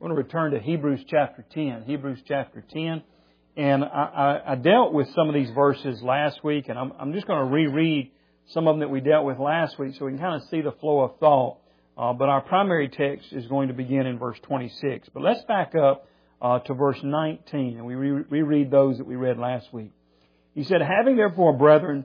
We're going to return to Hebrews chapter 10. Hebrews chapter 10. And I dealt with some of these verses last week, and I'm just going to reread some of them that we dealt with last week so we can kind of see the flow of thought. But our primary text is going to begin in verse 26. But let's back up to verse 19, and we reread those that we read last week. He said, "Having therefore, brethren,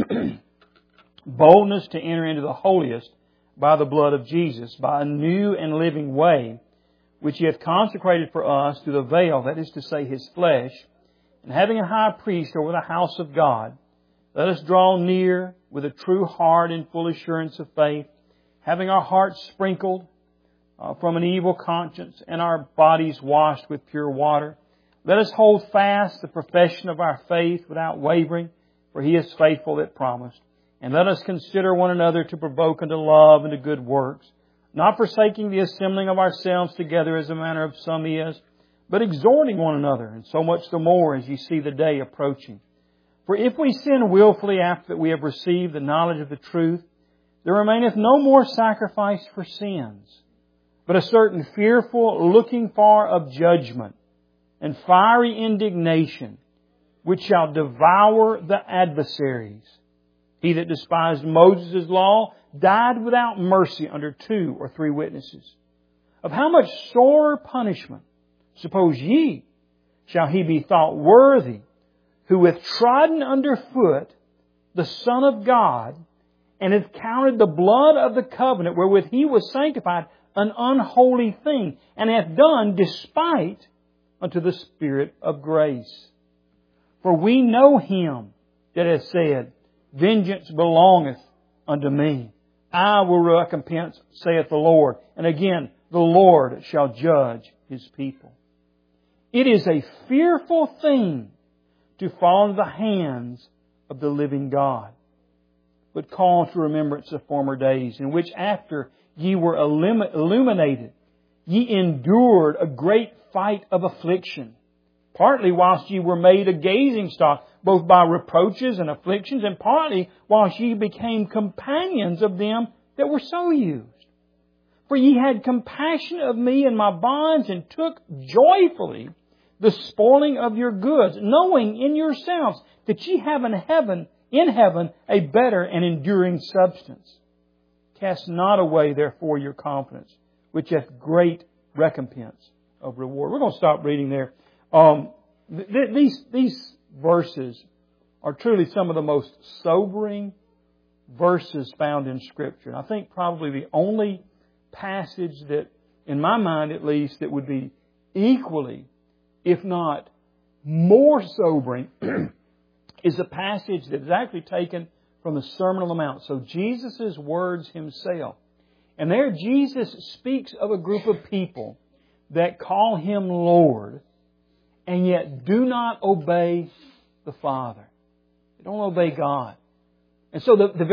boldness to enter into the holiest by the blood of Jesus, by a new and living way, which He hath consecrated for us through the veil, that is to say, His flesh, and having a high priest over the house of God, let us draw near with a true heart and full assurance of faith, having our hearts sprinkled from an evil conscience and our bodies washed with pure water. Let us hold fast the profession of our faith without wavering, for He is faithful that promised. And let us consider one another to provoke unto love and to good works, not forsaking the assembling of ourselves together as the manner of some is, but exhorting one another, and so much the more as ye see the day approaching. For if we sin willfully after that we have received the knowledge of the truth, there remaineth no more sacrifice for sins, but a certain fearful looking for of judgment and fiery indignation, which shall devour the adversaries. He that despised Moses' law died without mercy under 2 or 3 witnesses. Of how much sorer punishment, suppose ye, shall he be thought worthy, who hath trodden under foot the Son of God, and hath counted the blood of the covenant wherewith He was sanctified an unholy thing, and hath done despite unto the Spirit of grace. For we know Him that hath said, Vengeance belongeth unto me. I will recompense, saith the Lord. And again, the Lord shall judge His people. It is a fearful thing to fall into the hands of the living God. But call to remembrance the former days, in which after ye were illuminated, ye endured a great fight of affliction, partly whilst ye were made a gazing stock, both by reproaches and afflictions, and partly whilst ye became companions of them that were so used. For ye had compassion of me in my bonds, and took joyfully the spoiling of your goods, knowing in yourselves that ye have in heaven a better and enduring substance. Cast not away therefore your confidence, which hath great recompense of reward." We're going to stop reading there. These verses are truly some of the most sobering verses found in Scripture. And I think probably the only passage that, in my mind at least, that would be equally, if not more sobering, is a passage that is actually taken from the Sermon on the Mount. So Jesus' words Himself. And there Jesus speaks of a group of people that call Him Lord, and yet do not obey the Father. They don't obey God. And so the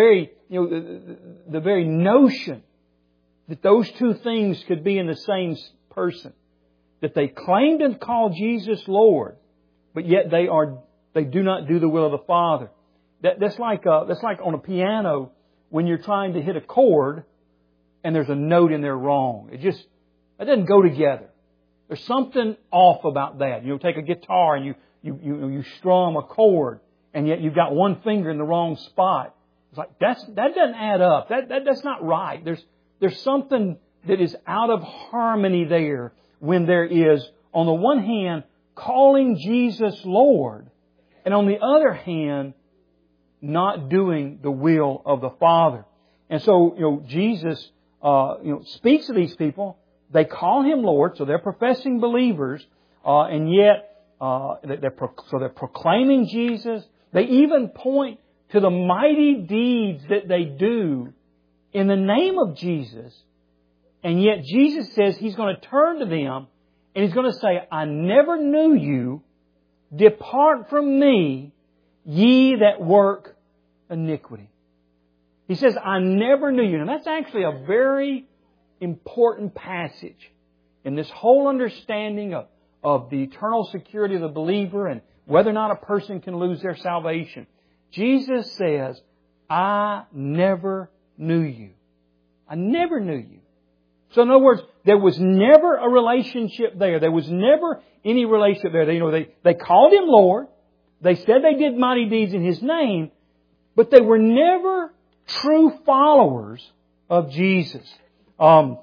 very notion that those two things could be in the same person, that they claim to call Jesus Lord, but yet they do not do the will of the Father. That's like on a piano when you're trying to hit a chord and there's a note in there wrong. It doesn't go together. There's something off about that. You take a guitar and you strum a chord, and yet you've got one finger in the wrong spot. It's like that doesn't add up. That's not right. There's something that is out of harmony there when there is, on the one hand, calling Jesus Lord, and on the other hand, not doing the will of the Father. And so, Jesus, speaks to these people. They call Him Lord, so they're professing believers, and yet they're proclaiming Jesus. They even point to the mighty deeds that they do in the name of Jesus, and yet Jesus says He's going to turn to them and He's going to say, "I never knew you. Depart from me, ye that work iniquity." He says, "I never knew you." And that's actually a very important passage in this whole understanding of the eternal security of the believer and whether or not a person can lose their salvation. Jesus says, "I never knew you. I never knew you." So in other words, there was never a relationship there. There was never any relationship there. They called Him Lord. They said they did mighty deeds in His name, but they were never true followers of Jesus. And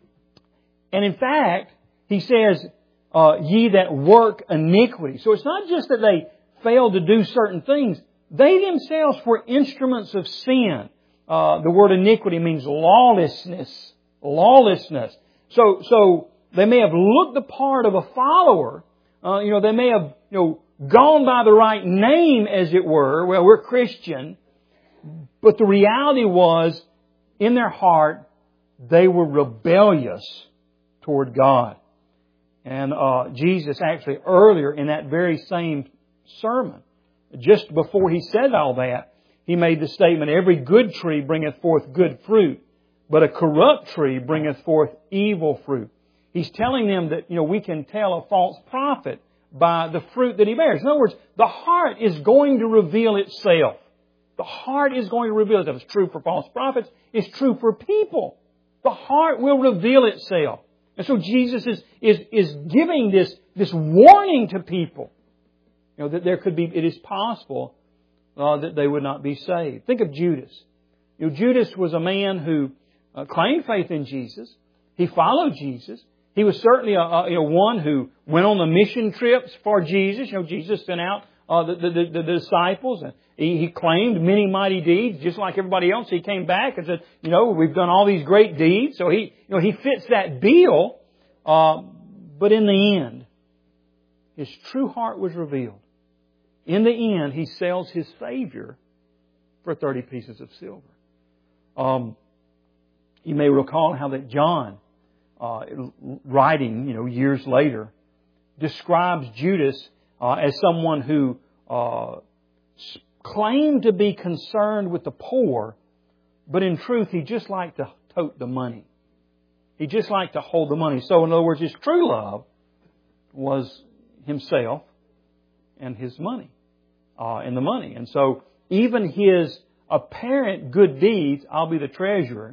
in fact, He says, ye that work iniquity. So it's not just that they failed to do certain things. They themselves were instruments of sin. The word iniquity means lawlessness. Lawlessness. So they may have looked the part of a follower. They may have, gone by the right name, as it were. Well, we're Christian. But the reality was, in their heart, they were rebellious toward God. And Jesus actually earlier in that very same sermon, just before He said all that, He made the statement, every good tree bringeth forth good fruit, but a corrupt tree bringeth forth evil fruit. He's telling them that, we can tell a false prophet by the fruit that he bears. In other words, the heart is going to reveal itself. The heart is going to reveal itself. It's true for false prophets. It's true for people. The heart will reveal itself. And so Jesus is giving this warning to people, that it is possible that they would not be saved. Think of Judas. Judas was a man who claimed faith in Jesus. He followed Jesus. He was certainly one who went on the mission trips for Jesus. Jesus sent out the disciples, and he claimed many mighty deeds, just like everybody else. He came back and said, we've done all these great deeds. So he fits that bill. But in the end, his true heart was revealed. In the end, he sells his Savior for 30 pieces of silver. You may recall how that John, writing, years later, describes Judas as someone who claimed to be concerned with the poor, but in truth, he just liked to tote the money. He just liked to hold the money. So in other words, his true love was himself and his money, and the money. And so even his apparent good deeds, I'll be the treasurer,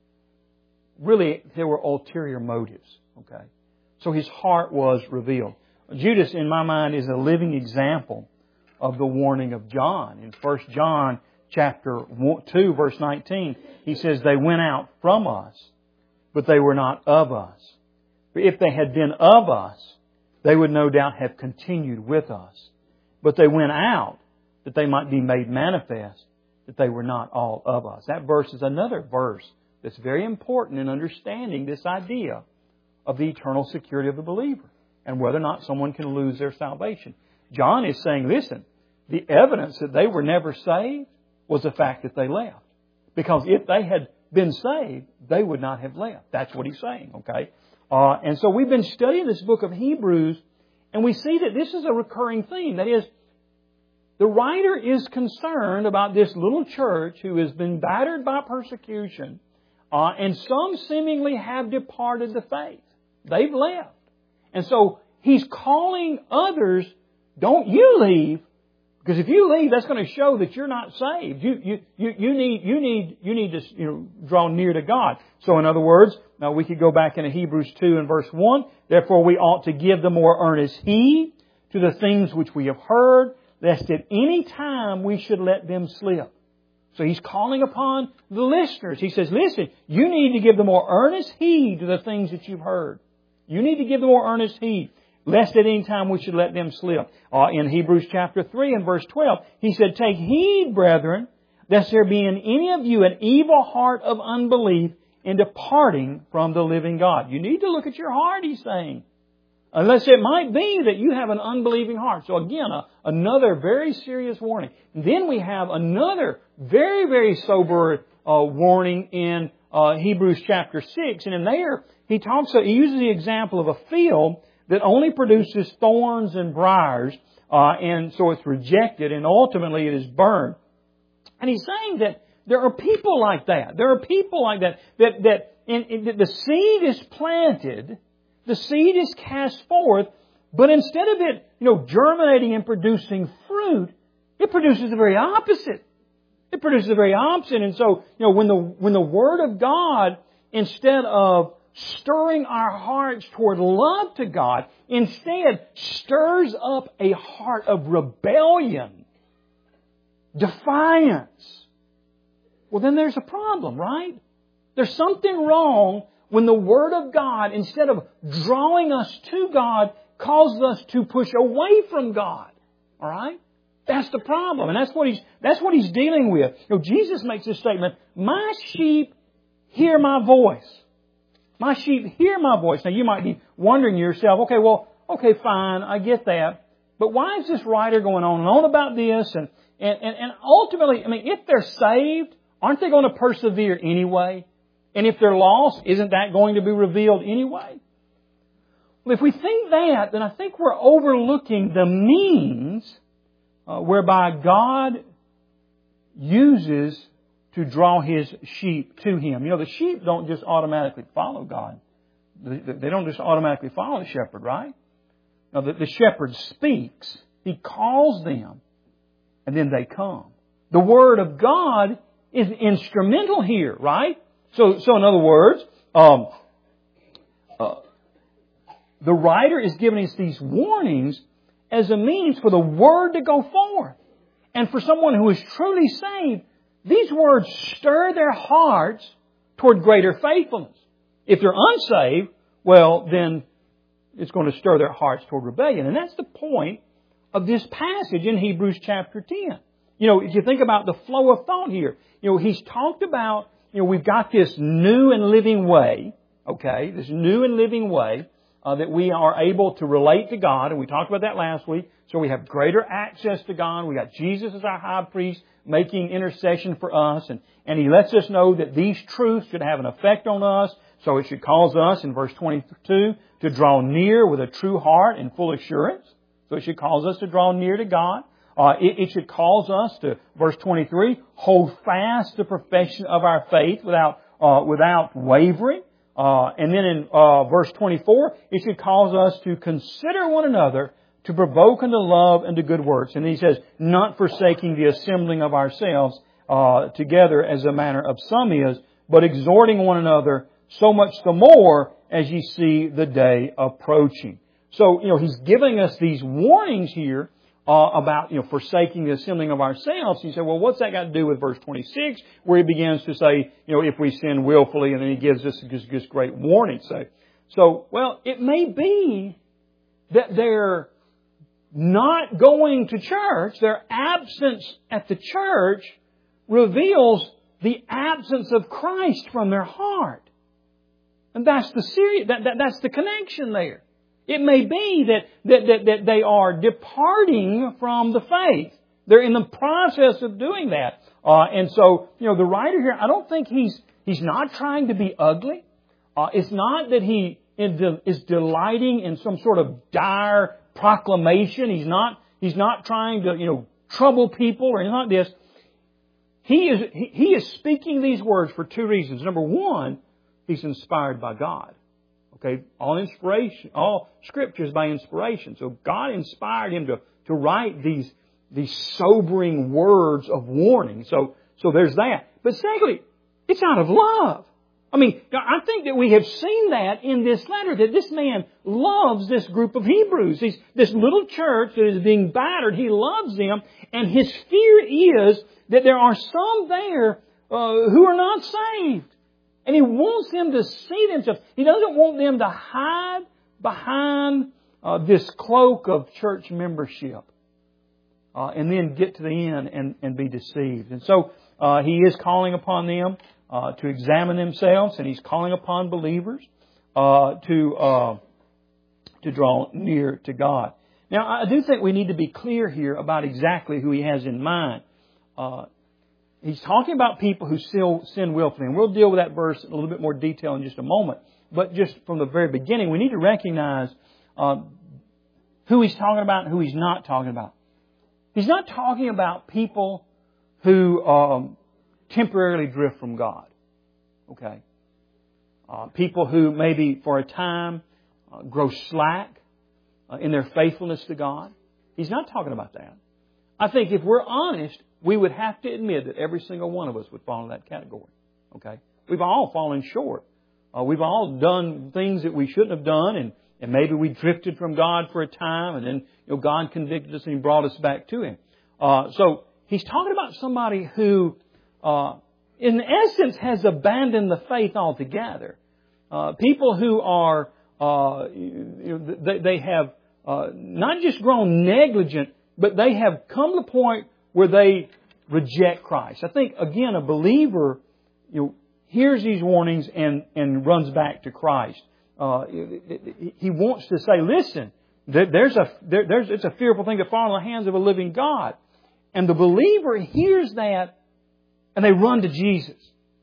really there were ulterior motives. Okay, so his heart was revealed. Judas, in my mind, is a living example of the warning of John. In 1 John chapter 2, verse 19, he says, they went out from us, but they were not of us. For if they had been of us, they would no doubt have continued with us. But they went out that they might be made manifest that they were not all of us. That verse is another verse that's very important in understanding this idea of the eternal security of the believer and whether or not someone can lose their salvation. John is saying, listen, the evidence that they were never saved was the fact that they left. Because if they had been saved, they would not have left. That's what he's saying, okay? And so we've been studying this book of Hebrews, and we see that this is a recurring theme. That is, the writer is concerned about this little church who has been battered by persecution, and some seemingly have departed the faith. They've left. And so he's calling others, don't you leave, because if you leave, that's going to show that you're not saved. You need to draw near to God. So in other words, now we could go back into Hebrews 2 and verse 1. Therefore we ought to give the more earnest heed to the things which we have heard, lest at any time we should let them slip. So he's calling upon the listeners. He says, listen, you need to give the more earnest heed to the things that you've heard. You need to give the more earnest heed, lest at any time we should let them slip. In Hebrews chapter 3 and verse 12, he said, take heed, brethren, lest there be in any of you an evil heart of unbelief in departing from the living God. You need to look at your heart, he's saying. Unless it might be that you have an unbelieving heart. So again, another very serious warning. And then we have another very, very sober warning in Hebrews chapter 6. And in there, he uses the example of a field that only produces thorns and briars, and so it's rejected, and ultimately it is burned. And he's saying that there are people like that. There are people like that the seed is planted, the seed is cast forth, but instead of it, germinating and producing fruit, it produces the very opposite. It produces the very opposite. And so, when the Word of God, instead of stirring our hearts toward love to God. Instead, stirs up a heart of rebellion, defiance. Well, then there's a problem, right? There's something wrong when the Word of God, instead of drawing us to God, causes us to push away from God. All right? That's the problem. And that's what He's dealing with. You know, Jesus makes this statement, "My sheep hear my voice." My sheep hear my voice. Now you might be wondering to yourself, okay, fine, I get that. But why is this writer going on and on about this? And ultimately, I mean, if they're saved, aren't they going to persevere anyway? And if they're lost, isn't that going to be revealed anyway? Well, if we think that, then I think we're overlooking the means whereby God uses to draw His sheep to Him. You know, the sheep don't just automatically follow God. They don't just automatically follow the shepherd, right? No, the shepherd speaks. He calls them, and then they come. The Word of God is instrumental here, right? So in other words, the writer is giving us these warnings as a means for the Word to go forth. And for someone who is truly saved, these words stir their hearts toward greater faithfulness. If they're unsaved, well, then it's going to stir their hearts toward rebellion. And that's the point of this passage in Hebrews chapter 10. You know, if you think about the flow of thought here, you know, he's talked about, you know, we've got this new and living way, okay, this new and living way that we are able to relate to God, and we talked about that last week. So we have greater access to God. We got Jesus as our high priest making intercession for us, and He lets us know that these truths should have an effect on us. So it should cause us, in verse 22, to draw near with a true heart and full assurance. So it should cause us to draw near to God. It should cause us to, verse 23, hold fast the profession of our faith without wavering. And then in verse 24, it should cause us to consider one another to provoke unto love and to good works. And he says, not forsaking the assembling of ourselves together as a manner of some is, but exhorting one another so much the more as ye see the day approaching. So, you know, he's giving us these warnings here about, you know, forsaking the assembling of ourselves. He said, well, what's that got to do with verse 26, where he begins to say, you know, if we sin willfully, and then he gives us this great warning. So, well, it may be that they're not going to church, their absence at the church reveals the absence of Christ from their heart. And that's that's the connection there. It may be that they are departing from the faith. They're in the process of doing that. And so, you know, the writer here, I don't think he's not trying to be ugly. It's not that he is delighting in some sort of dire proclamation. He's not trying to, you know, trouble people or anything like this. He is speaking these words for two reasons. Number one, he's inspired by God. Okay, all Scripture is by inspiration. So God inspired him to write these sobering words of warning. So there's that. But secondly, it's out of love. I mean, I think that we have seen that in this letter, that this man loves this group of Hebrews. This little church that is being battered, he loves them, and his fear is that there are some there who are not saved. And he wants them to see themselves. He doesn't want them to hide behind this cloak of church membership and then get to the end and be deceived. And so he is calling upon them to examine themselves, and he's calling upon believers to draw near to God. Now, I do think we need to be clear here about exactly who he has in mind. He's talking about people who sin willfully. And we'll deal with that verse in a little bit more detail in just a moment. But just from the very beginning, we need to recognize who he's talking about and who he's not talking about. He's not talking about people who temporarily drift from God. Okay? People who maybe for a time grow slack in their faithfulness to God. He's not talking about that. I think if we're honest, we would have to admit that every single one of us would fall in that category. Okay? We've all fallen short We've all done things that we shouldn't have done, and maybe we drifted from God for a time, and then God convicted us and He brought us back to Him. So He's talking about somebody who, in essence, has abandoned the faith altogether. People who are, they have not just grown negligent, but they have come to the point where they reject Christ. I think, again, a believer, hears these warnings and runs back to Christ. He wants to say, listen, it's a fearful thing to fall in the hands of a living God. And the believer hears that and they run to Jesus.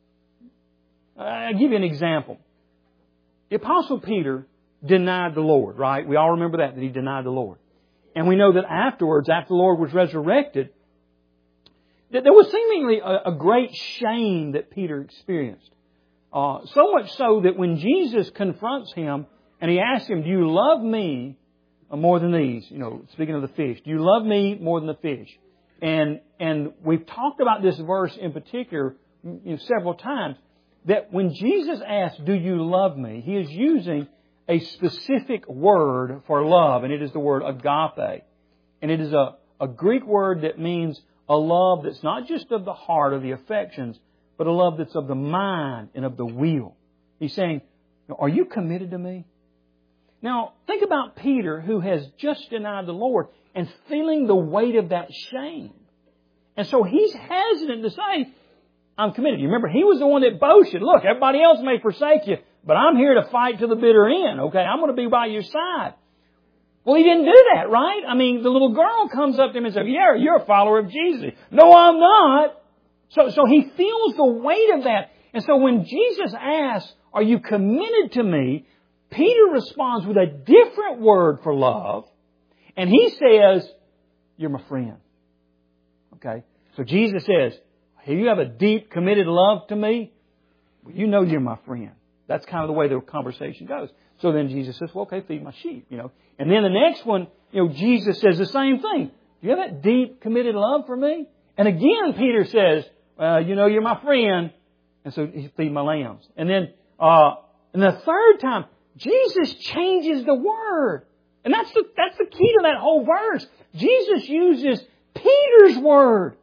I'll give you an example. The Apostle Peter denied the Lord, right? We all remember that he denied the Lord. And we know that afterwards, after the Lord was resurrected, that there was seemingly a great shame that Peter experienced. So much so that when Jesus confronts him and He asks him, do you love me more than these? Speaking of the fish. Do you love me more than the fish? And we've talked about this verse in particular several times, that when Jesus asks, do you love me? He is using a specific word for love, and it is the word agape. And it is a Greek word that means a love that's not just of the heart or the affections, but a love that's of the mind and of the will. He's saying, are you committed to me? Now, think about Peter, who has just denied the Lord and feeling the weight of that shame. And so he's hesitant to say, I'm committed. You remember, he was the one that boasted, look, everybody else may forsake you, but I'm here to fight to the bitter end, okay? I'm going to be by your side. Well, he didn't do that, right? I mean, the little girl comes up to him and says, yeah, you're a follower of Jesus. No, I'm not. So he feels the weight of that. And so when Jesus asks, are you committed to me? Peter responds with a different word for love. And he says, you're my friend. Okay? So Jesus says, hey, you have a deep, committed love to me? Well, you know you're my friend. That's kind of the way the conversation goes. So then Jesus says, well, okay, feed my sheep, And then the next one, Jesus says the same thing. Do you have that deep, committed love for me? And again, Peter says, you're my friend. And so he feed my lambs. And then, and the third time, Jesus changes the word. And that's the key to that whole verse. Jesus uses Peter's word.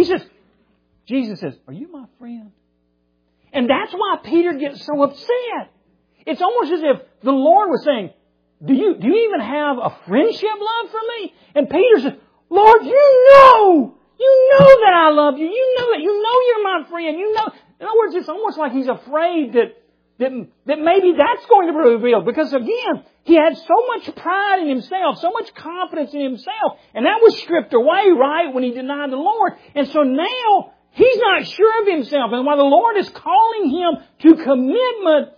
Jesus says, are you my friend? And that's why Peter gets so upset. It's almost as if the Lord was saying, do you even have a friendship love for me? And Peter says, Lord, you know that I love you. You know you're my friend. In other words, it's almost like he's afraid that maybe that's going to be revealed. Because again, he had so much pride in himself, so much confidence in himself. And that was stripped away, right, when he denied the Lord. And so now, he's not sure of himself. And while the Lord is calling him to commitment,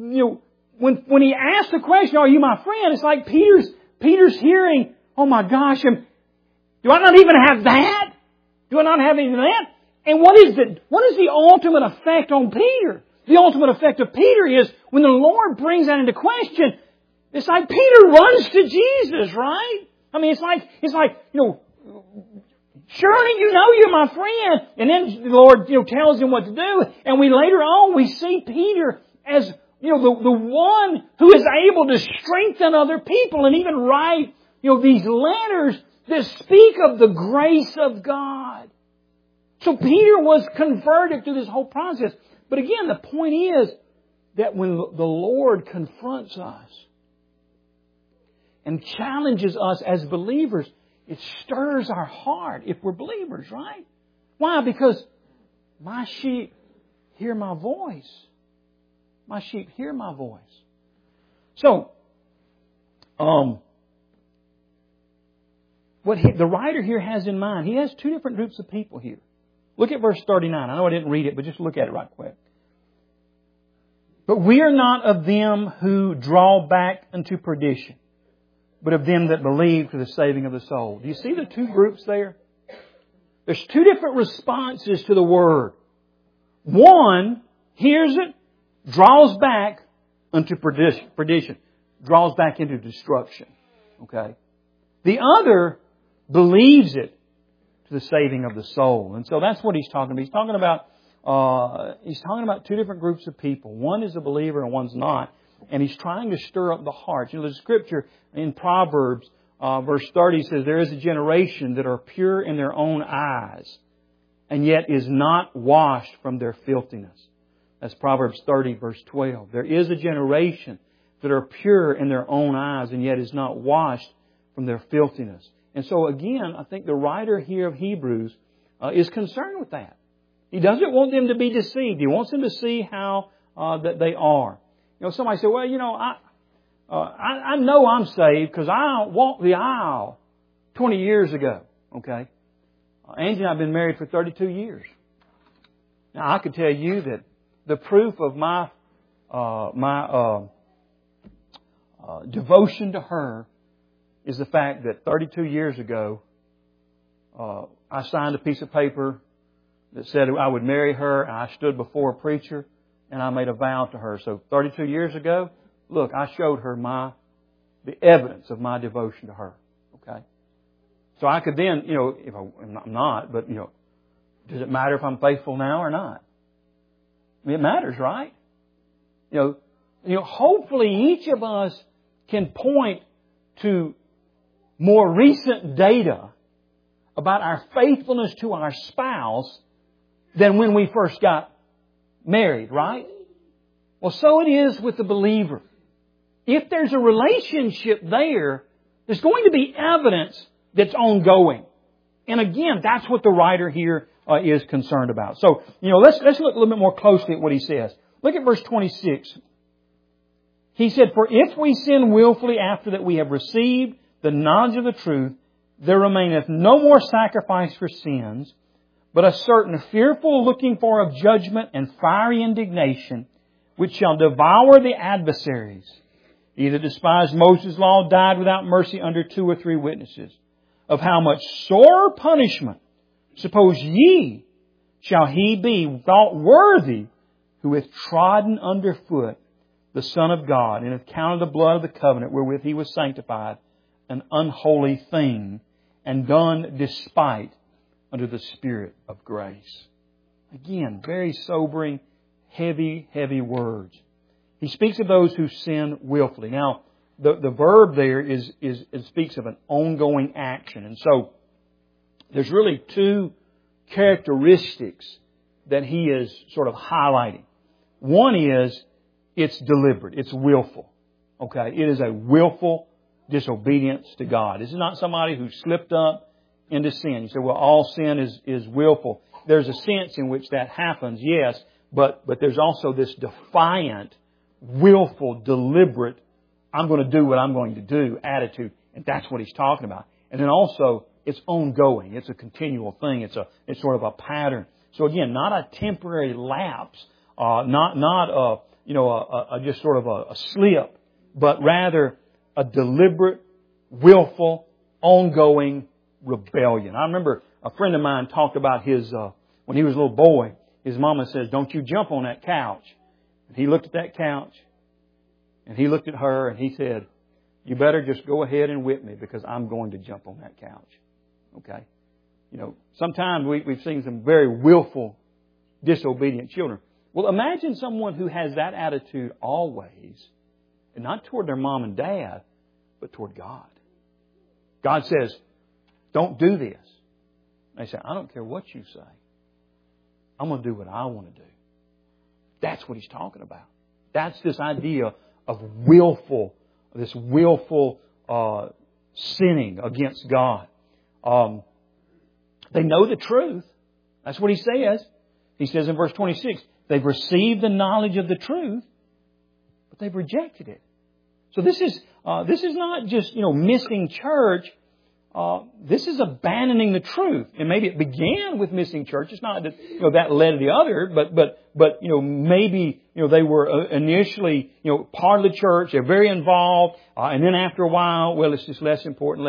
when he asks the question, are you my friend? It's like Peter's hearing, oh my gosh, do I not even have that? Do I not have any of that? And what is the ultimate effect on Peter? The ultimate effect of Peter is when the Lord brings that into question, it's like Peter runs to Jesus, right? I mean, it's like, surely you're my friend. And then the Lord, tells him what to do. And later on, we see Peter as, the one who is able to strengthen other people and even write, these letters that speak of the grace of God. So Peter was converted through this whole process. But again, the point is that when the Lord confronts us and challenges us as believers, it stirs our heart if we're believers, right? Why? Because my sheep hear my voice. My sheep hear my voice. So, what the writer here has in mind, he has two different groups of people here. Look at verse 39. I know I didn't read it, but just look at it right quick. But we are not of them who draw back unto perdition, but of them that believe to the saving of the soul. Do you see the two groups there? There's two different responses to the Word. One hears it, draws back unto perdition, draws back into destruction. Okay? The other believes it to the saving of the soul. And so that's what he's talking about. He's talking about he's talking about two different groups of people. One is a believer and one's not. And he's trying to stir up the hearts. The scripture in Proverbs, verse 30 says, there is a generation that are pure in their own eyes, and yet is not washed from their filthiness. That's Proverbs 30, verse 12. There is a generation that are pure in their own eyes, and yet is not washed from their filthiness. And so again, I think the writer here of Hebrews is concerned with that. He doesn't want them to be deceived. He wants them to see how that they are. Somebody said, well, I know I'm saved because I walked the aisle 20 years ago. Okay? Angie and I have been married for 32 years. Now, I could tell you that the proof of my devotion to her is the fact that 32 years ago, I signed a piece of paper that said I would marry her, and I stood before a preacher, and I made a vow to her. So 32 years ago, look, I showed her the evidence of my devotion to her. Okay? So I could then, if I'm not, but, does it matter if I'm faithful now or not? I mean, it matters, right? Hopefully each of us can point to more recent data about our faithfulness to our spouse than when we first got married, right? Well, so it is with the believer. If there's a relationship there, there's going to be evidence that's ongoing. And again, that's what the writer here is concerned about. So, let's look a little bit more closely at what he says. Look at verse 26. He said, for if we sin willfully after that we have received the knowledge of the truth, there remaineth no more sacrifice for sins, but a certain fearful looking for of judgment and fiery indignation, which shall devour the adversaries. He that despised Moses' law died without mercy under 2 or 3 witnesses. Of how much sore punishment, suppose ye, shall he be thought worthy who hath trodden under foot the Son of God, and hath counted the blood of the covenant wherewith he was sanctified an unholy thing, and done despite under the Spirit of grace. Again, very sobering, heavy, heavy words. He speaks of those who sin willfully. Now, the verb there it speaks of an ongoing action. And so, there's really 2 characteristics that he is sort of highlighting. One is, it's deliberate. It's willful. Okay? It is a willful disobedience to God. This is not somebody who slipped up into sin. You say, well, all sin is willful. There's a sense in which that happens, yes, but there's also this defiant, willful, deliberate, I'm going to do what I'm going to do attitude, and that's what he's talking about. And then also, it's ongoing. It's a continual thing. It's sort of a pattern. So again, not a temporary lapse, not just sort of a slip, but rather a deliberate, willful, ongoing rebellion. I remember a friend of mine talked about his, when he was a little boy, his mama says, don't you jump on that couch. And he looked at that couch, and he looked at her, and he said, you better just go ahead and whip me because I'm going to jump on that couch. Okay? Sometimes we've seen some very willful, disobedient children. Well, imagine someone who has that attitude always, and not toward their mom and dad, but toward God. God says, don't do this. They say, I don't care what you say. I'm going to do what I want to do. That's what he's talking about. That's this idea of willful sinning against God. They know the truth. That's what he says. He says in verse 26, they've received the knowledge of the truth, but they've rejected it. So this is not just, missing church. This is abandoning the truth. And maybe it began with missing church. It's not that, that led to the other, but maybe, they were initially, part of the church. They're very involved. And then after a while, well, it's just less important.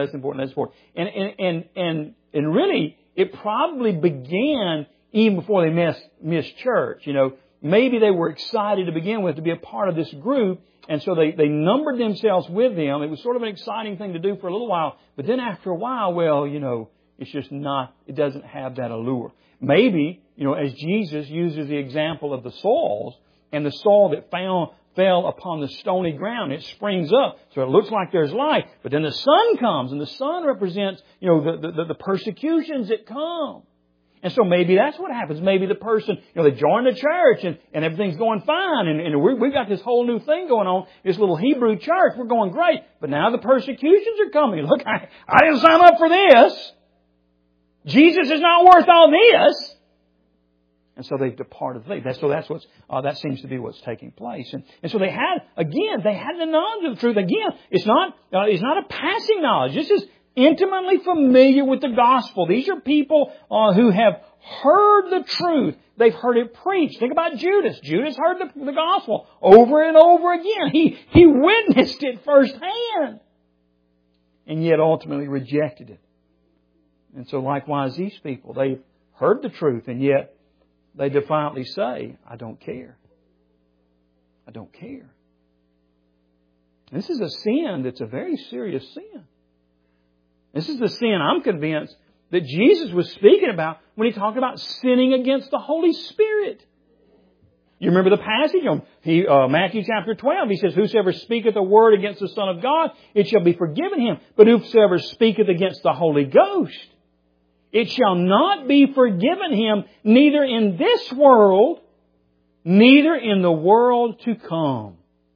And really, it probably began even before they missed church. Maybe they were excited to begin with to be a part of this group. And so they numbered themselves with them. It was sort of an exciting thing to do for a little while. But then after a while, well, It's just not, it doesn't have that allure. Maybe, as Jesus uses the example of the soils, and the soil that fell upon the stony ground, it springs up, so it looks like there's life. But then the sun comes, and the sun represents, the persecutions that come. And so maybe that's what happens. Maybe the person, they join the church and everything's going fine, and we've got this whole new thing going on, this little Hebrew church, we're going great. But now the persecutions are coming. Look, I didn't sign up for this. Jesus is not worth all this. And so they've departed the faith. So that seems to be what's taking place. And so they had the knowledge of the truth. Again, it's not a passing knowledge. This is intimately familiar with the gospel. These are people who have heard the truth. They've heard it preached. Think about Judas. Judas heard the gospel over and over again. He witnessed it firsthand. And yet ultimately rejected it. And so likewise these people, they've heard the truth and yet they defiantly say, I don't care. I don't care. This is a sin that's a very serious sin. This is the sin I'm convinced that Jesus was speaking about when He talked about sinning against the Holy Spirit. You remember the passage on Matthew chapter 12. He says, whosoever speaketh a word against the Son of God, it shall be forgiven him. But whosoever speaketh against the Holy Ghost, it shall not be forgiven him, neither in this world, neither in the world to come.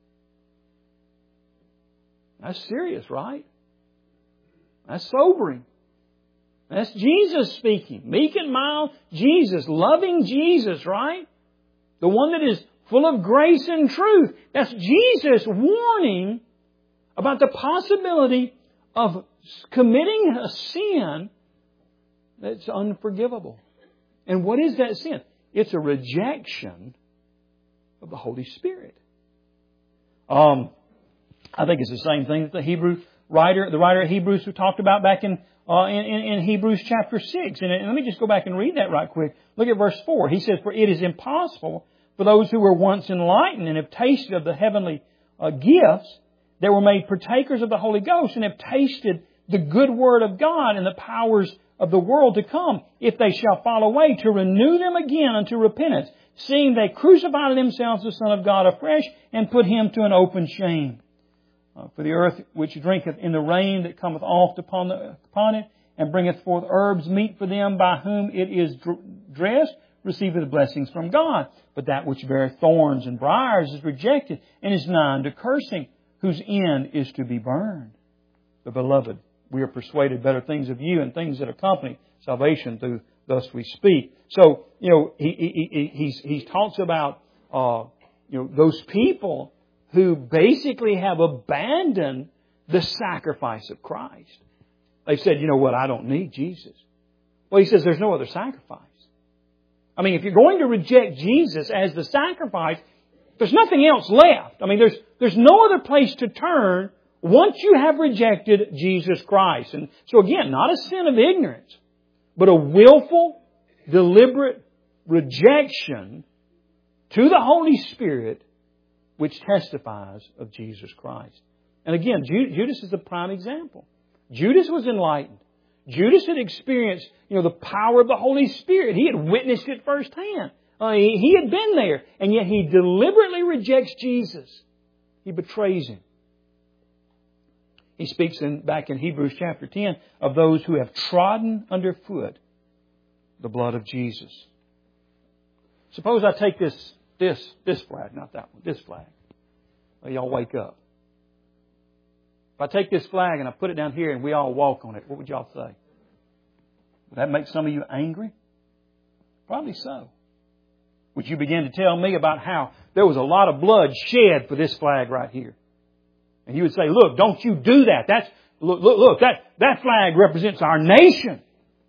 That's serious, right? That's sobering. That's Jesus speaking. Meek and mild Jesus, loving Jesus, right? The one that is full of grace and truth. That's Jesus warning about the possibility of committing a sin that's unforgivable. And what is that sin? It's a rejection of the Holy Spirit. I think it's the same thing that the writer of Hebrews who talked about back in Hebrews chapter 6. And let me just go back and read that right quick. Look at verse 4. He says, for it is impossible for those who were once enlightened and have tasted of the heavenly gifts that were made partakers of the Holy Ghost and have tasted the good word of God and the powers of the world to come, if they shall fall away, to renew them again unto repentance, seeing they crucify to themselves the Son of God afresh and put Him to an open shame. For the earth which drinketh in the rain that cometh oft upon it, and bringeth forth herbs meet for them by whom it is dressed, receiveth blessings from God. But that which beareth thorns and briars is rejected, and is nigh unto cursing, whose end is to be burned. The beloved, we are persuaded better things of you and things that accompany salvation through thus we speak. So, he talks about, those people who basically have abandoned the sacrifice of Christ. They've said, you know what, I don't need Jesus. Well, he says there's no other sacrifice. I mean, if you're going to reject Jesus as the sacrifice, there's nothing else left. I mean, there's no other place to turn once you have rejected Jesus Christ. And so again, not a sin of ignorance, but a willful, deliberate rejection to the Holy Spirit which testifies of Jesus Christ. And again, Judas is a prime example. Judas was enlightened. Judas had experienced, the power of the Holy Spirit. He had witnessed it firsthand. He had been there. And yet he deliberately rejects Jesus. He betrays Him. He speaks back in Hebrews chapter 10 of those who have trodden underfoot the blood of Jesus. Suppose I take this flag, not that one, this flag. Well, y'all wake up. If I take this flag and I put it down here and we all walk on it, what would y'all say? Would that make some of you angry? Probably so. Would you begin to tell me about how there was a lot of blood shed for this flag right here? And you would say, look, don't you do that. Look, that flag represents our nation.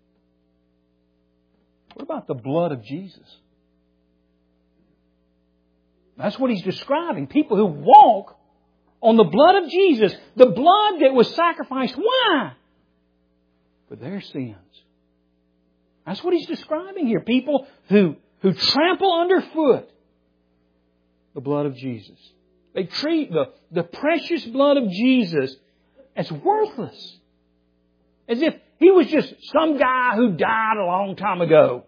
What about the blood of Jesus? That's what he's describing. People who walk on the blood of Jesus. The blood that was sacrificed. Why? For their sins. That's what he's describing here. People who trample underfoot the blood of Jesus. They treat the precious blood of Jesus as worthless. As He was just some guy who died a long time ago.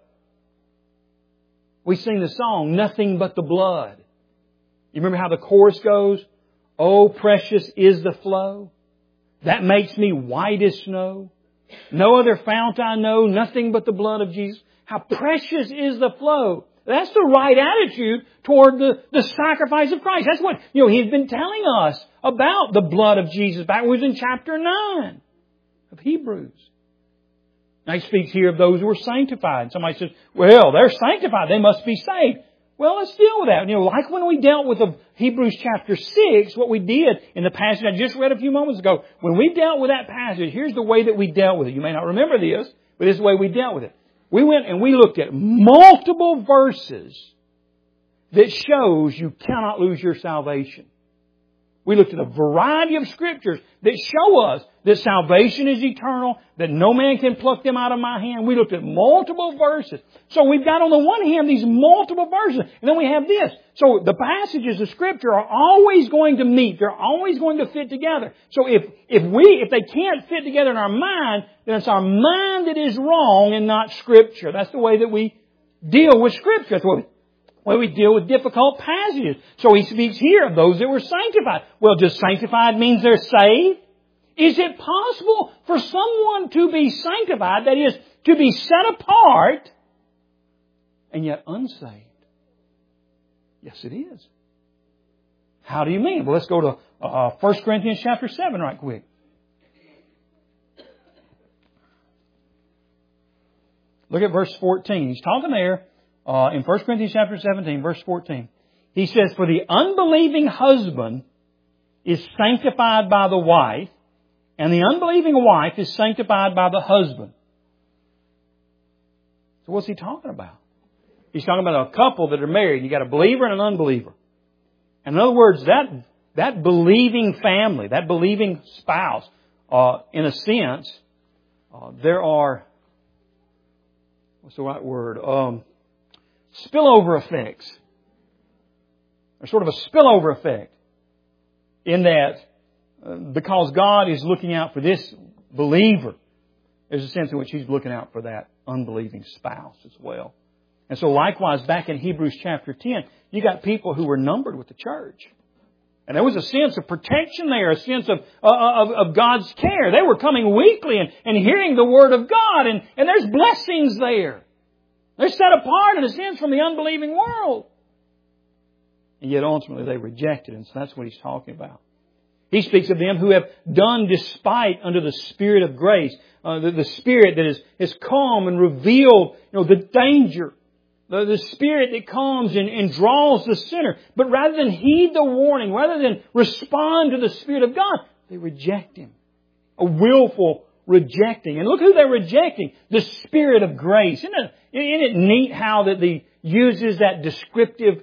We sing the song, Nothing But the Blood. You remember how the chorus goes? Oh, precious is the flow that makes me white as snow. No other fount I know, nothing but the blood of Jesus. How precious is the flow. That's the right attitude toward the sacrifice of Christ. That's what, He's been telling us about the blood of Jesus back when we was in chapter 9 of Hebrews. Now He speaks here of those who are sanctified. Somebody says, well, they're sanctified. They must be saved. Well, let's deal with that. Like when we dealt with Hebrews chapter 6, what we did in the passage I just read a few moments ago, when we dealt with that passage, here's the way that we dealt with it. You may not remember this, but this is the way we dealt with it. We went and we looked at multiple verses that shows you cannot lose your salvation. We looked at a variety of scriptures that show us that salvation is eternal, that no man can pluck them out of my hand. We looked at multiple verses. So we've got on the one hand these multiple verses, and then we have this. So the passages of Scripture are always going to meet. They're always going to fit together. So if they can't fit together in our mind, then it's our mind that is wrong and not Scripture. That's the way that we deal with Scripture. That's the way we deal with difficult passages. So he speaks here of those that were sanctified. Well, does sanctified means they're saved? Is it possible for someone to be sanctified, that is, to be set apart, and yet unsaved? Yes, it is. How do you mean? Well, let's go to 1 Corinthians chapter 7 right quick. Look at verse 14. He's talking there in 1 Corinthians chapter 17, verse 14. He says, for the unbelieving husband is sanctified by the wife, and the unbelieving wife is sanctified by the husband. So what's he talking about? He's talking about a couple that are married. You got a believer and an unbeliever. And in other words, that believing family, that believing spouse, in a sense, there are, what's the right word? Spillover effects. There's sort of a spillover effect in that because God is looking out for this believer, there's a sense in which He's looking out for that unbelieving spouse as well. And so likewise, back in Hebrews chapter 10, you got people who were numbered with the church. And there was a sense of protection there, a sense of God's care. They were coming weekly and hearing the Word of God, and there's blessings there. They're set apart in a sense from the unbelieving world. And yet ultimately they rejected Him. So that's what He's talking about. He speaks of them who have done despite under the Spirit of grace. The Spirit that has come and revealed the danger. The Spirit that comes and draws the sinner. But rather than heed the warning, rather than respond to the Spirit of God, they reject Him. A willful rejecting. And look who they're rejecting. The Spirit of grace. Isn't it neat how that He uses that descriptive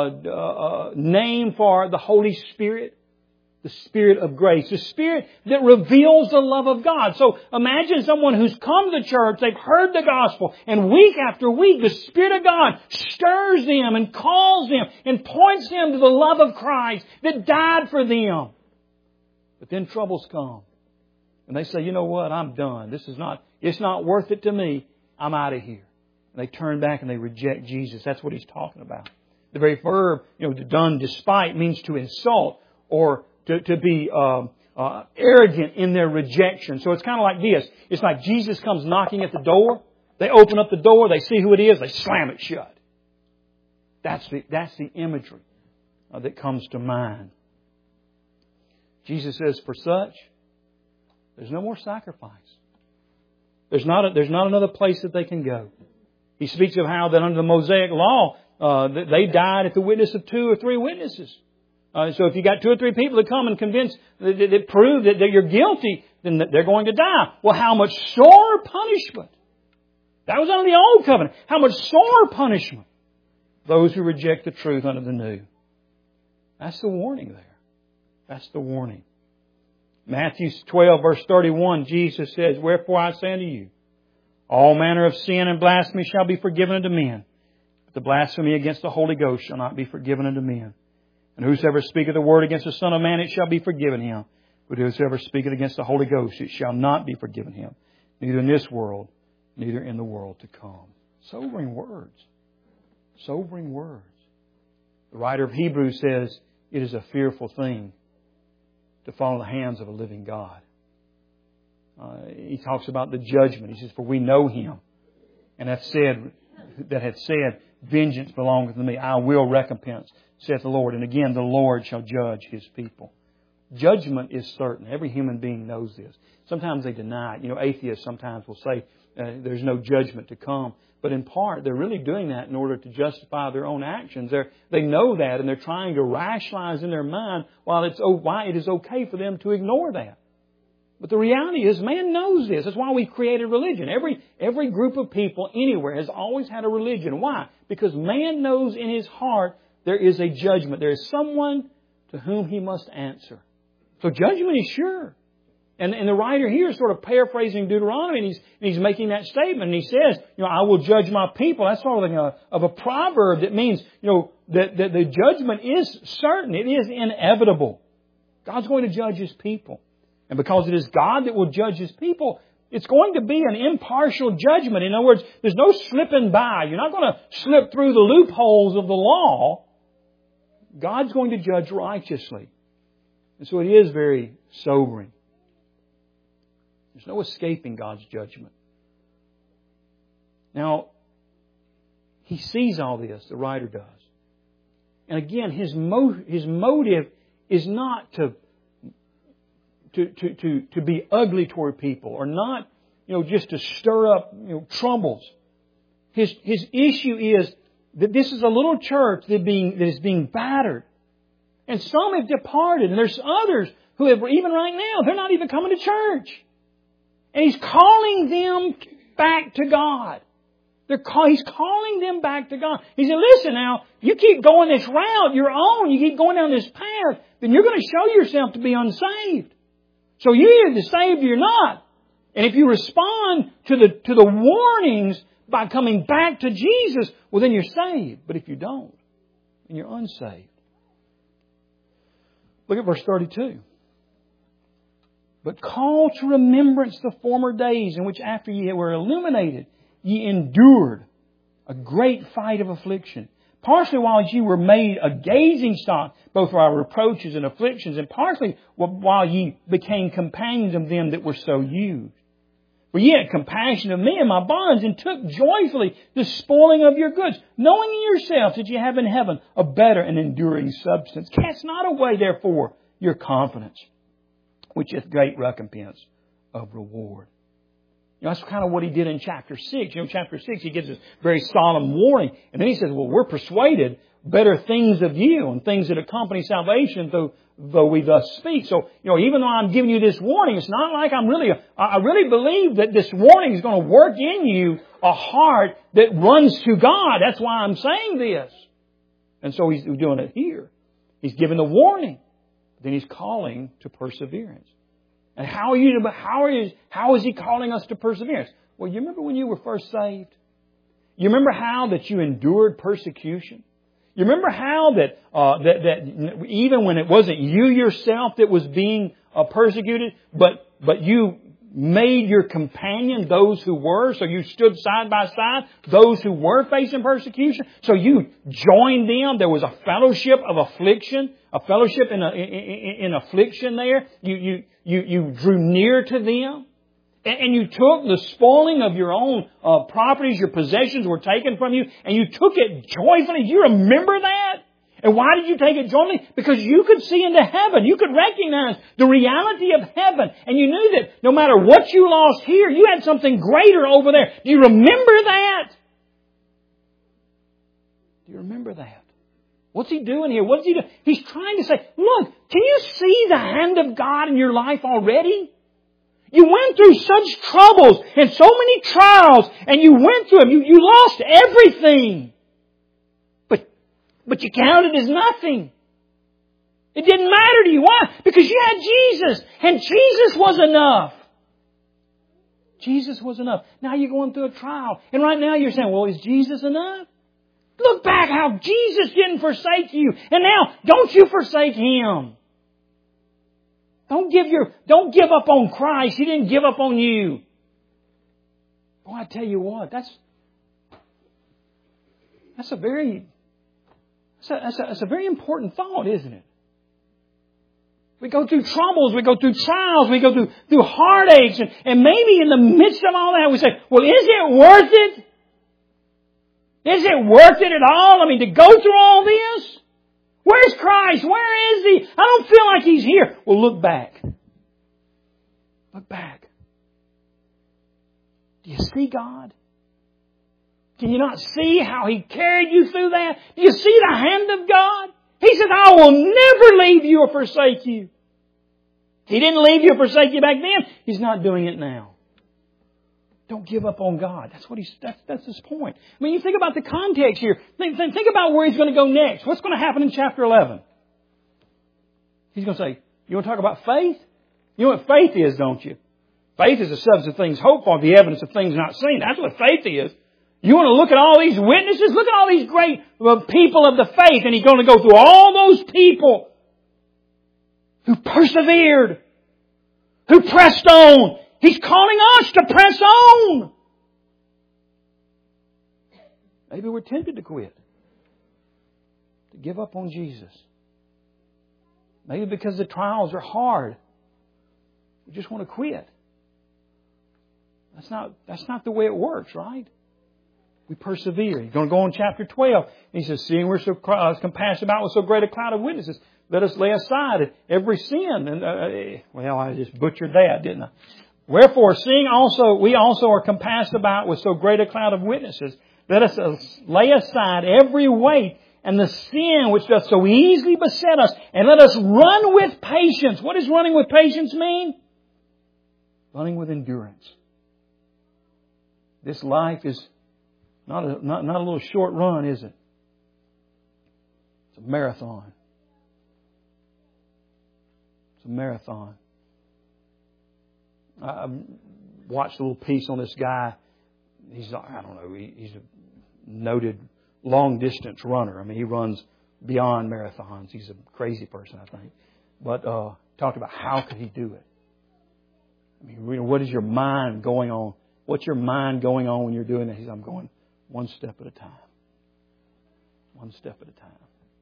name for the Holy Spirit? The Spirit of grace. The Spirit that reveals the love of God. So imagine someone who's come to church, they've heard the gospel, and week after week the Spirit of God stirs them and calls them and points them to the love of Christ that died for them. But then troubles come. And they say, you know what, I'm done. It's not worth it to me. I'm out of here. And they turn back and they reject Jesus. That's what He's talking about. The very verb, done despite, means to insult or to be arrogant in their rejection. So it's kind of like this. It's like Jesus comes knocking at the door. They open up the door. They see who it is. They slam it shut. That's the imagery that comes to mind. Jesus says, for such, there's no more sacrifice. There's not another place that they can go. He speaks of how that under the Mosaic law, they died at the witness of 2 or 3 witnesses. So if you got 2 or 3 people that come and convince, that prove that you're guilty, then they're going to die. Well, how much sore punishment. That was under the Old Covenant. How much sore punishment. Those who reject the truth under the New. That's the warning there. That's the warning. Matthew 12 verse 31, Jesus says, wherefore I say unto you, all manner of sin and blasphemy shall be forgiven unto men, but the blasphemy against the Holy Ghost shall not be forgiven unto men. And whosoever speaketh the word against the Son of Man, it shall be forgiven him. But whosoever speaketh against the Holy Ghost, it shall not be forgiven him. neither in this world, neither in the world to come. Sobering words. Sobering words. The writer of Hebrews says it is a fearful thing to fall in the hands of a living God. He talks about the judgment. He says, for we know Him. And hath said, vengeance belongeth to me. I will recompense, saith the Lord. And again, the Lord shall judge His people. Judgment is certain. Every human being knows this. Sometimes they deny it. Atheists sometimes will say there's no judgment to come. But in part, they're really doing that in order to justify their own actions. They know that, and they're trying to rationalize in their mind why it is okay for them to ignore that. But the reality is, man knows this. That's why we created religion. Every group of people anywhere has always had a religion. Why? Because man knows in his heart there is a judgment. There is someone to whom he must answer. So judgment is sure. And the writer here is sort of paraphrasing Deuteronomy, and he's making that statement. And he says, I will judge my people. That's sort of a proverb that means, that the judgment is certain. It is inevitable. God's going to judge His people. And because it is God that will judge His people, it's going to be an impartial judgment. In other words, there's no slipping by. You're not going to slip through the loopholes of the law. God's going to judge righteously. And so it is very sobering. There's no escaping God's judgment. Now, He sees all this, the writer does. And again, his motive is not to be ugly toward people, or not, just to stir up, troubles. His issue is that this is a little church that is being battered. And some have departed, and there's others who have, even right now, they're not even coming to church. And He's calling them back to God. He's calling them back to God. He said, listen now, you keep going this route, your own, you keep going down this path, then you're going to show yourself to be unsaved. So you're either saved or you're not. And if you respond to the warnings by coming back to Jesus, well then you're saved. But if you don't, then you're unsaved. Look at verse 32. But call to remembrance the former days in which after ye were illuminated, ye endured a great fight of affliction. Partially while ye were made a gazing stock, both for our reproaches and afflictions, and partially while ye became companions of them that were so used. For ye had compassion of me and my bonds, and took joyfully the spoiling of your goods, knowing in yourselves that ye have in heaven a better and enduring substance. Cast not away, therefore, your confidence, which is great recompense of reward. That's kind of what he did in chapter 6. Chapter 6, he gives this very solemn warning. And then he says, well, we're persuaded better things of you and things that accompany salvation, though we thus speak. So, even though I'm giving you this warning, it's not like I really believe that this warning is going to work in you a heart that runs to God. That's why I'm saying this. And so he's doing it here. He's giving the warning. Then he's calling to perseverance. And how is He calling us to perseverance? Well, you remember when you were first saved? You remember how that you endured persecution? You remember how that even when it wasn't you yourself that was being persecuted, but you made your companion those who were, so you stood side by side, those who were facing persecution. So you joined them. There was a fellowship of affliction, a fellowship in affliction there. You drew near to them. And you took the spoiling of your own properties, your possessions were taken from you, and you took it joyfully. Do you remember that? And why did you take it joyfully? Because you could see into heaven. You could recognize the reality of heaven. And you knew that no matter what you lost here, you had something greater over there. Do you remember that? Do you remember that? What's He doing here? What's He doing? He's trying to say, look, can you see the hand of God in your life already? You went through such troubles and so many trials, and you went through them. You lost everything. But you counted as nothing. It didn't matter to you. Why? Because you had Jesus. And Jesus was enough. Jesus was enough. Now you're going through a trial. And right now you're saying, well, is Jesus enough? Look back how Jesus didn't forsake you. And now, don't you forsake Him. Don't give up on Christ. He didn't give up on you. Oh, I tell you what, that's a very important thought, isn't it? We go through troubles, we go through trials, we go through heartaches, and maybe in the midst of all that we say, well, is it worth it? Is it worth it at all? I mean, to go through all this? Where's Christ? Where is He? I don't feel like He's here. Well, look back. Look back. Do you see God? Can you not see how He carried you through that? Do you see the hand of God? He said, I will never leave you or forsake you. He didn't leave you or forsake you back then. He's not doing it now. Don't give up on God. That's His point. I mean, you think about the context here. Think about where He's going to go next. What's going to happen in chapter 11? He's going to say, you want to talk about faith? You know what faith is, don't you? Faith is the substance of things hoped for, the evidence of things not seen. That's what faith is. You want to look at all these witnesses? Look at all these great people of the faith. And He's going to go through all those people who persevered, who pressed on. He's calling us to press on. Maybe we're tempted to quit, to give up on Jesus. Maybe because the trials are hard, we just want to quit. That's not the way it works, right? We persevere. He's going to go on chapter 12. He says, seeing we're so compassed about with so great a cloud of witnesses, let us lay aside every sin. And I just butchered that, didn't I? Wherefore, seeing also we also are compassed about with so great a cloud of witnesses, let us lay aside every weight and the sin which doth so easily beset us, and let us run with patience. What does running with patience mean? Running with endurance. This life is not a little short run, is it? It's a marathon. It's a marathon. I watched a little piece on this guy. He's a noted long distance runner. I mean, he runs beyond marathons. He's a crazy person, I think. But talked about how could he do it. I mean, what is your mind going on? What's your mind going on when you're doing that? He said, I'm going one step at a time. One step at a time.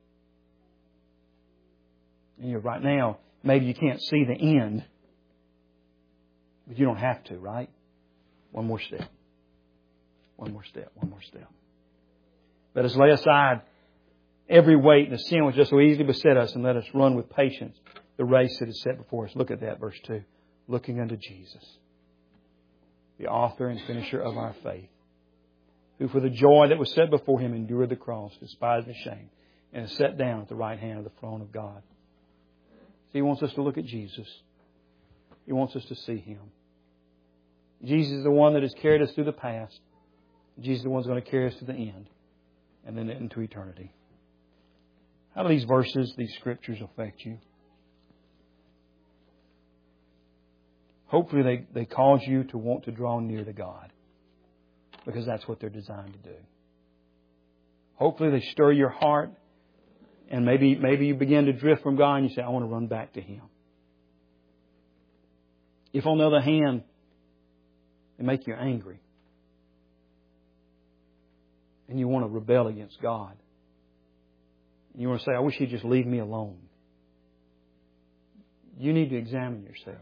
And right now, maybe you can't see the end. But you don't have to, right? One more step. One more step. One more step. Let us lay aside every weight and the sin which does so easily beset us, and let us run with patience the race that is set before us. Look at that, verse 2. Looking unto Jesus, the author and finisher of our faith, who for the joy that was set before Him endured the cross, despised the shame, and is set down at the right hand of the throne of God. So He wants us to look at Jesus. He wants us to see Him. Jesus is the one that has carried us through the past. Jesus is the one who's going to carry us to the end, and then into eternity. How do these verses, these scriptures affect you? Hopefully they cause you to want to draw near to God, because that's what they're designed to do. Hopefully they stir your heart, and maybe you begin to drift from God and you say, I want to run back to Him. If on the other hand, they make you angry, and you want to rebel against God, and you want to say, I wish He'd just leave me alone, you need to examine yourself.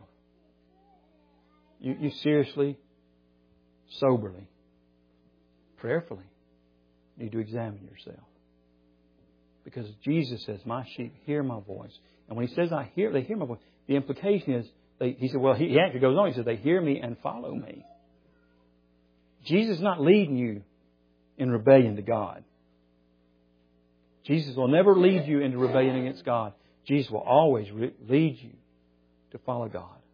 You seriously, soberly, prayerfully need to examine yourself. Because Jesus says, my sheep hear my voice. And when He says, they hear my voice, the implication is, He said, well, He actually goes on, He says, they hear me and follow me. Jesus is not leading you in rebellion to God. Jesus will never lead you into rebellion against God. Jesus will always lead you to follow God.